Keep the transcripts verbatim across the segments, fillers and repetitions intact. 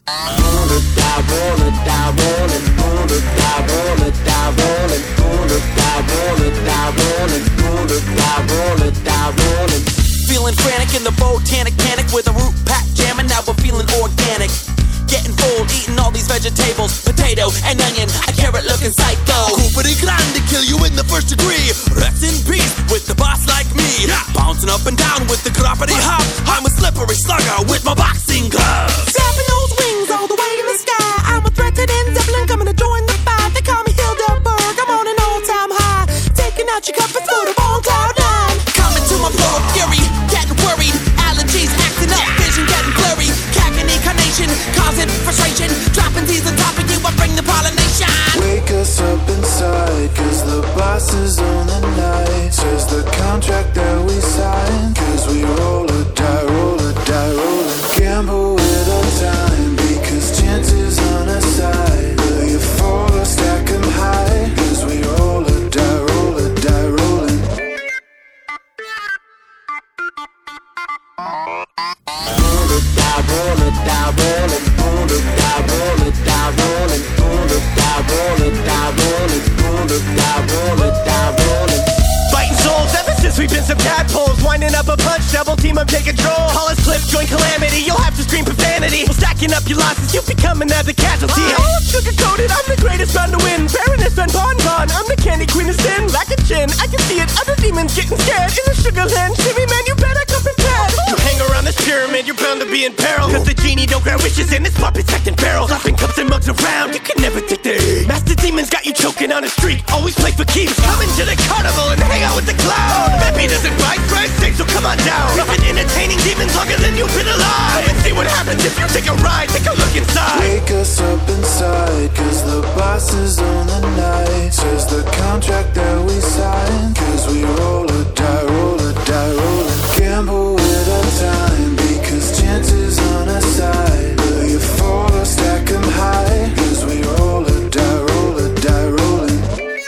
Roll it, die, roll it, die, roll it, roll it, die, roll it, die, roll it, roll it, die, roll it, die, roll it, roll it, die, roll it, die, roll it. Feeling frantic in the botanic panic with a root pack jamming. Now we're feeling organic. Getting full, eating all these vegetables, potato and onion, a carrot looking psycho. Cooper de Grande, kill you in the first degree. Rest in peace with the boss like me. Yeah. Bouncing up and down with the croppity hop. I'm a slippery slugger with my boxing gloves. Flapping those wings all the way in the sky. I'm a threat to Den Zeppelin coming to join the fight. They call me Hildeberg, I'm on an all-time high. Taking out your cup and put them on cloud nine. Coming to my flow of fury, getting worried. Allergies acting up, vision getting blurry. Cackling incarnation, causing frustration. Dropping T's on top of you, I bring the pollination. Wake us up inside, cause the boss is on the night. Says the contract that we signed, cause we roll or die, roll or die, roll and gamble with our time, because chances on our side. Will you fall or stack 'em high, cause we roll or die, roll or die, rolling. Roll it, die, roll it, die, roll it, roll it, die, roll it, die, roll it, roll it, die, roll it, die, roll it, roll it, die, roll it, die, roll it. Fighting souls ever since we've been some tadpoles. Winding up a punch, double team up, take control. Hollis Cliff, join calamity, you'll have to scream profanity. Well, stacking up your losses, you'll be coming as a casualty. Oh, I'm sugar-coated, I'm the greatest bound to win. Baroness and Bon Bon, I'm the candy queen of sin. Lack a chin, I can see it, other demons getting scared. In the sugar land, shimmy man, you better come prepared. You hang around this pyramid, you're bound to be in peril. Cause the genie don't grant wishes and his puppets acting barrels. Slapping cups and mugs around, you can never take the aim. Master demons got you choking on a street, always play for keeps. Coming to the carnival and hang out with the clown. Peppy doesn't bite, Christ sake, so come on down. We've been entertaining demons longer than you've been alive. Come and see what happens if you take a ride, take a look inside. Wake us up inside, cause the boss is on the night. Says the contract that we signed, cause we roll or die, roll or die, roll and gamble with our time, because chances on our side. Will you fall or stack 'em high, cause we roll or die, roll or die, rolling.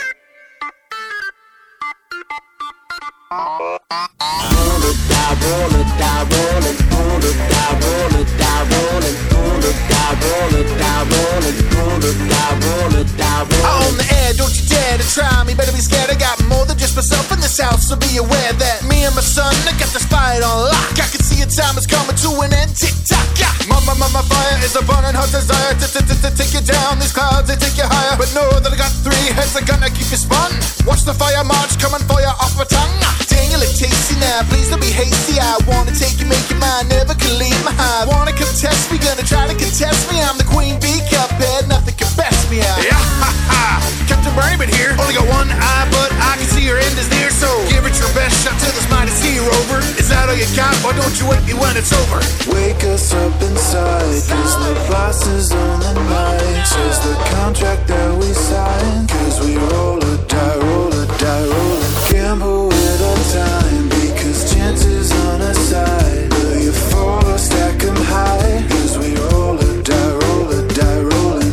Roll it, die, roll it, die, roll it, roll it, die, roll it, die, roll it, roll it, die, roll it, die, roll it, roll it, die, roll it, die, roll it. On the air, don't you dare to try me. Better be scared, I got more than just myself in this house. So be aware that me and my son, I got this fight on lock. I can see a time is coming to an end, tick-tock, yeah. Mama, mama, fire is a burning hot desire to, to, to, to take you down. These clouds, they take you higher. But know that I got three heads that gonna keep you spun. Watch the fire march coming for you off my tongue. Dang, you look tasty now, please don't be hasty. I wanna take you, make you mine, never can leave my hive. Wanna contest me, gonna try to contest me. I'm the queen bee, cuphead, nothing can best me out. Yeah, ha ha, Captain Raymond here. Only got one eye, but I can see your end is near. So give it your best shot to this mighty sea rover. Is that all you got? Why don't you wake me when it's over? Wake us up inside, cause the boss is on the night. Says the contract that we signed, cause we roll or die, roll or die, roll and gamble with our time, because chances on our side. Will you fall or stack 'em high, cause we roll or die, roll or die, rolling.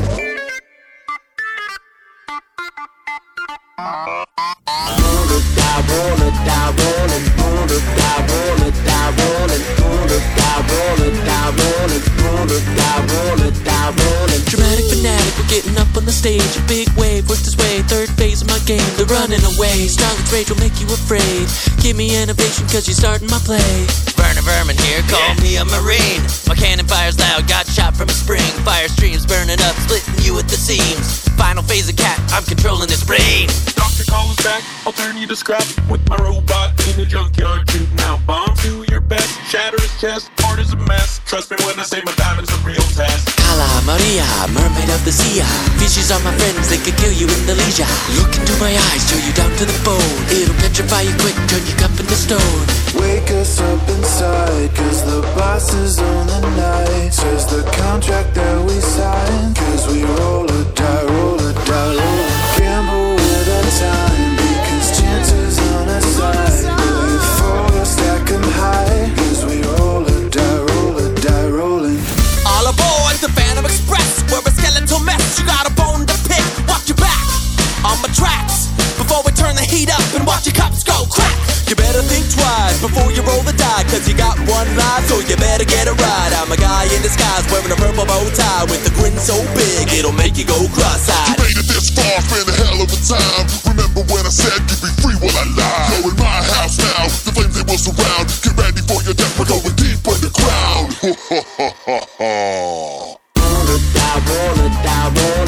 Roll it, die, roll it, die, roll it, roll it, die, roll it, die, roll it, roll it, die, roll it, die, roll it, roll it, die, roll it, die, roll it. Dramatic fanatic, we're getting up on the stage. A big wave works its way, third phase of my game. They're running away, strongest rage will make you afraid. Give me innovation cause you're starting my play. Burning vermin here, call me a marine. My cannon fires loud, got shot from a spring. Fire streams burning up, splitting you at the seams. Final phase of cat, I'm controlling this brain. Doctor calls back, I'll turn you to scrap with my robot in the junkyard shooting out bombs. Do your best, shatter his chest, heart is a mess. Trust me when I say my diamond's a real test. Kala Maria, mermaid of the sea. Fishes are my friends, they could kill you in the leisure. Look into my eyes, show you down to the bone. It'll petrify you quick, turn your cup into stone. Wake us up inside, cause the boss is on the night. Says the contract that we signed, cause we roll or die, roll or die, roll and gamble with our time, because chances on our side. Will you fall or stack 'em high, cause we roll or die, roll or die, rolling. All aboard the Phantom Express, we're a skeletal mess. You got a bone to pick, watch your back on my tracks before we turn the heat up and watch your cups go crack. You better think twice before you roll the die, cause you got one life, so you better get it right. I'm a guy in the sky eyes, wearing a purple bow tie with a grin so big it'll make you go cross-eyed. You made it this far, spent a hell of a time. Remember when I said you'd be free while I lied? You're in my house now, the flames they will surround. Get ready for your death, we're going deep underground. Wanna die, wanna die, wanna